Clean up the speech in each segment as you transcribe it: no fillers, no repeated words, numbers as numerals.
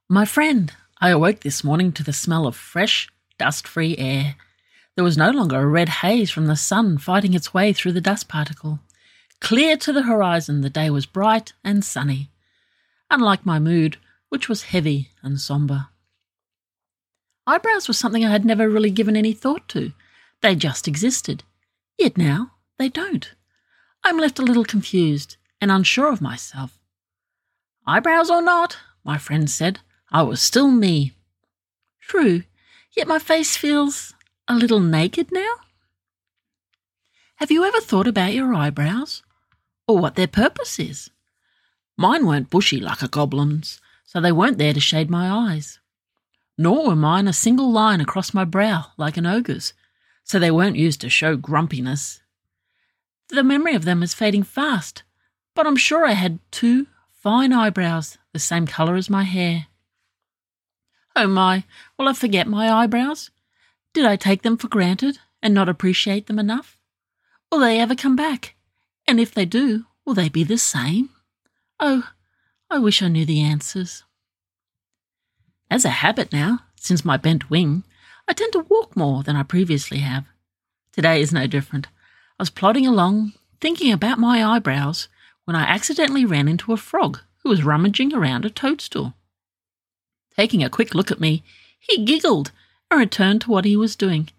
My friend, I awoke this morning to the smell of fresh, dust-free air. There was no longer a red haze from the sun fighting its way through the dust particle. Clear to the horizon, the day was bright and sunny, unlike my mood, which was heavy and sombre. Eyebrows were something I had never really given any thought to. They just existed. Yet now they don't. I'm left a little confused and unsure of myself. Eyebrows or not, my friend said, I was still me. True, yet my face feels a little naked now. Have you ever thought about your eyebrows, or what their purpose is? Mine weren't bushy like a goblin's, so they weren't there to shade my eyes. Nor were mine a single line across my brow like an ogre's, so they weren't used to show grumpiness. The memory of them is fading fast, but I'm sure I had two fine eyebrows, the same colour as my hair. Oh my, will I forget my eyebrows? Did I take them for granted and not appreciate them enough? Will they ever come back? And if they do, will they be the same? Oh, I wish I knew the answers. As a habit now, since my bent wing, I tend to walk more than I previously have. Today is no different. I was plodding along, thinking about my eyebrows, when I accidentally ran into a frog who was rummaging around a toadstool. Taking a quick look at me, he giggled and returned to what he was doing.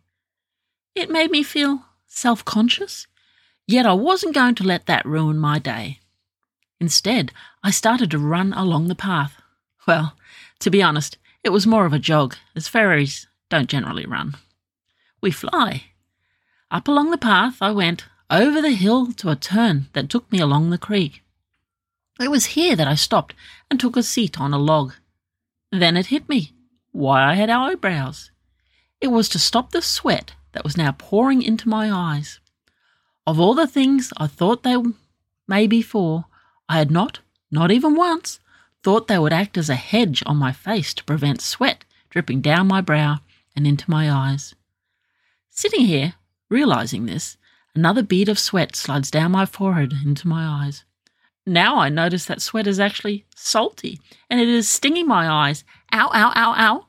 It made me feel self-conscious, yet I wasn't going to let that ruin my day. Instead, I started to run along the path. Well, to be honest, it was more of a jog, as fairies don't generally run. We fly. Up along the path I went, over the hill to a turn that took me along the creek. It was here that I stopped and took a seat on a log. Then it hit me why I had eyebrows. It was to stop the sweat that was now pouring into my eyes. Of all the things I thought they may be for, I had not even once, thought they would act as a hedge on my face to prevent sweat dripping down my brow and into my eyes. Sitting here, realising this, another bead of sweat slides down my forehead into my eyes. Now I notice that sweat is actually salty, and it is stinging my eyes. Ow, ow, ow, ow.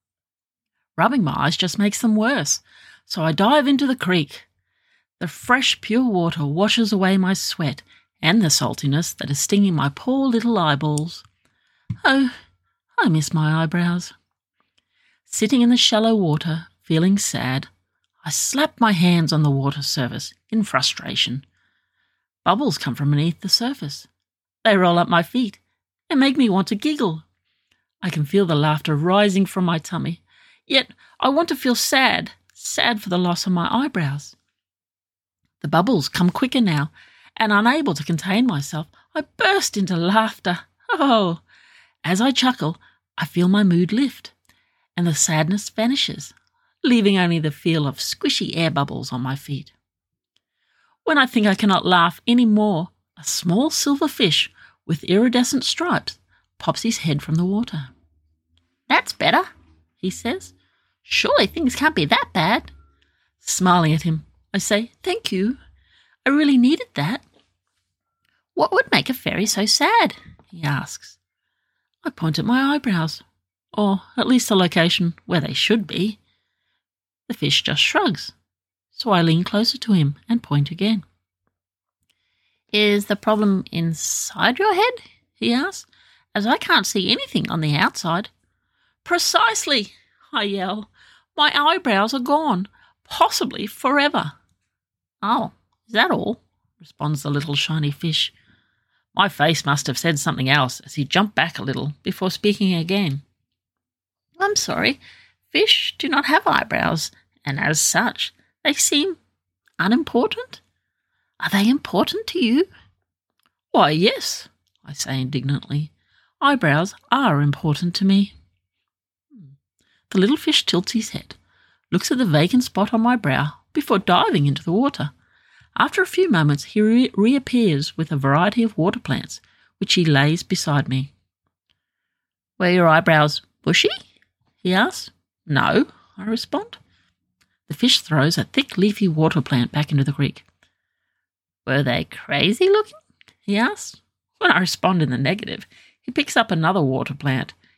Rubbing my eyes just makes them worse, so I dive into the creek. The fresh, pure water washes away my sweat and the saltiness that is stinging my poor little eyeballs. Oh, I miss my eyebrows. Sitting in the shallow water, feeling sad, I slap my hands on the water surface in frustration. Bubbles come from beneath the surface. They roll up my feet and make me want to giggle. I can feel the laughter rising from my tummy, yet I want to feel sad for the loss of my eyebrows. The bubbles come quicker now, and unable to contain myself, I burst into laughter. Oh! As I chuckle, I feel my mood lift, and the sadness vanishes, leaving only the feel of squishy air bubbles on my feet. When I think I cannot laugh any more, a small silver fish with iridescent stripes pops his head from the water. That's better, he says. Surely things can't be that bad. Smiling at him, I say, thank you. I really needed that. What would make a fairy so sad? He asks. I point at my eyebrows, or at least the location where they should be. The fish just shrugs, so I lean closer to him and point again. Is the problem inside your head? He asks, as I can't see anything on the outside. Precisely, I yell. My eyebrows are gone, possibly forever. Oh, is that all? Responds the little shiny fish. My face must have said something else as he jumped back a little before speaking again. I'm sorry, fish do not have eyebrows, and as such, they seem unimportant. Are they important to you? Why, yes, I say indignantly. Eyebrows are important to me. The little fish tilts his head, looks at the vacant spot on my brow before diving into the water. After a few moments, he reappears with a variety of water plants, which he lays beside me. Were your eyebrows bushy? He asks. No, I respond. The fish throws a thick leafy water plant back into the creek. Were they crazy looking? He asks. When I respond in the negative, he picks up another water plant,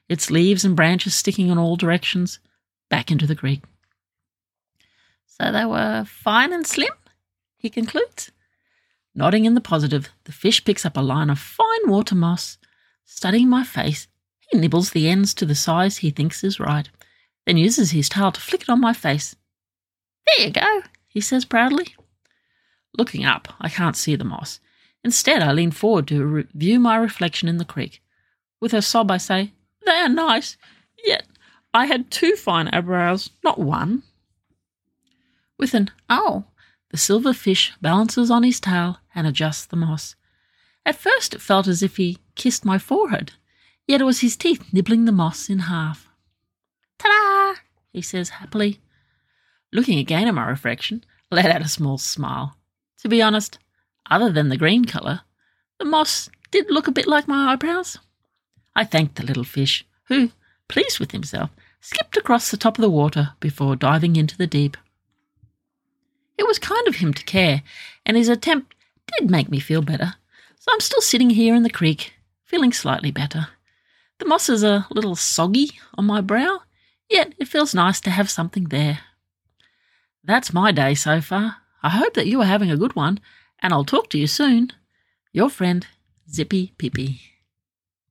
its leaves and branches sticking in all directions, back into the creek. So they were fine and slim, he concludes. Nodding in the positive, the fish picks up a line of fine water moss. Studying my face, he nibbles the ends to the size he thinks is right, then uses his tail to flick it on my face. "There you go," he says proudly. Looking up, I can't see the moss. Instead, I lean forward to view my reflection in the creek. With a sob, I say, "They are nice, yet I had 2 fine eyebrows, not 1. With an "ow," the silver fish balances on his tail and adjusts the moss. At first it felt as if he kissed my forehead, yet it was his teeth nibbling the moss in half. "Ta-da!" he says happily. Looking again at my reflection, I let out a small smile. To be honest, other than the green colour, the moss did look a bit like my eyebrows. I thanked the little fish, who, pleased with himself, skipped across the top of the water before diving into the deep. It was kind of him to care, and his attempt did make me feel better, so I'm still sitting here in the creek, feeling slightly better. The moss is a little soggy on my brow, yet it feels nice to have something there. That's my day so far. I hope that you are having a good one, and I'll talk to you soon. Your friend, Zippy Pippy.